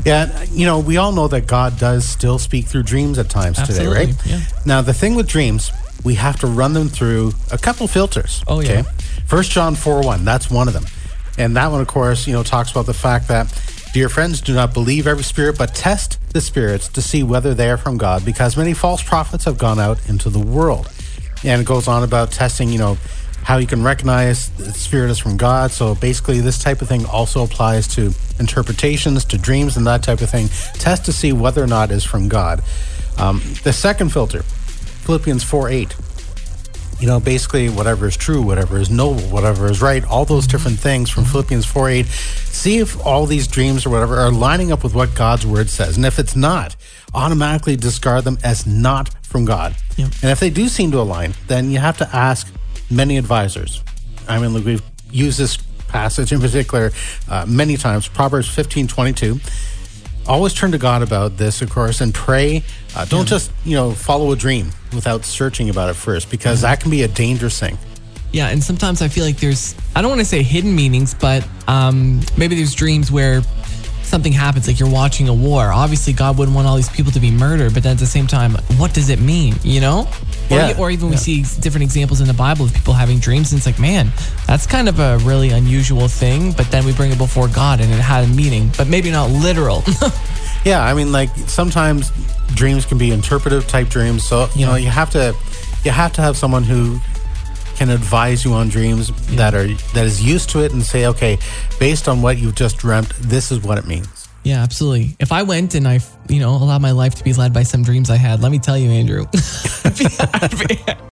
Yeah, we all know that God does still speak through dreams at times Absolutely, today, right? yeah. Now, the thing with dreams, we have to run them through a couple filters. Oh, yeah. 1 John 4:1, that's one of them. And that one, of course, talks about the fact that, dear friends, do not believe every spirit, but test the spirits to see whether they are from God, because many false prophets have gone out into the world. And it goes on about testing, how you can recognize the spirit is from God. So basically, this type of thing also applies to interpretations, to dreams, and that type of thing. Test to see whether or not it's from God. The second filter, Philippians 4:8. Basically, whatever is true, whatever is noble, whatever is right, all those different things from Philippians 4:8. See if all these dreams or whatever are lining up with what God's word says. And if it's not, automatically discard them as not from God. Yep. And if they do seem to align, then you have to ask many advisors. I mean, look, we've used this passage in particular many times, Proverbs 15:22. Always turn to God about this, of course, and pray. Don't just, follow a dream without searching about it first, because that can be a dangerous thing. Yeah, and sometimes I feel like there's, I don't want to say hidden meanings, but maybe there's dreams where something happens, like you're watching a war. Obviously, God wouldn't want all these people to be murdered, but then at the same time, what does it mean, Or even we see different examples in the Bible of people having dreams, and it's like, man, that's kind of a really unusual thing, but then we bring it before God, and it had a meaning, but maybe not literal. Yeah, I mean, like, sometimes dreams can be interpretive type dreams, so, you have to have someone who can advise you on dreams that is used to it and say, okay, based on what you've just dreamt, this is what it means. Yeah, absolutely. If I went and I, allowed my life to be led by some dreams I had, let me tell you, Andrew.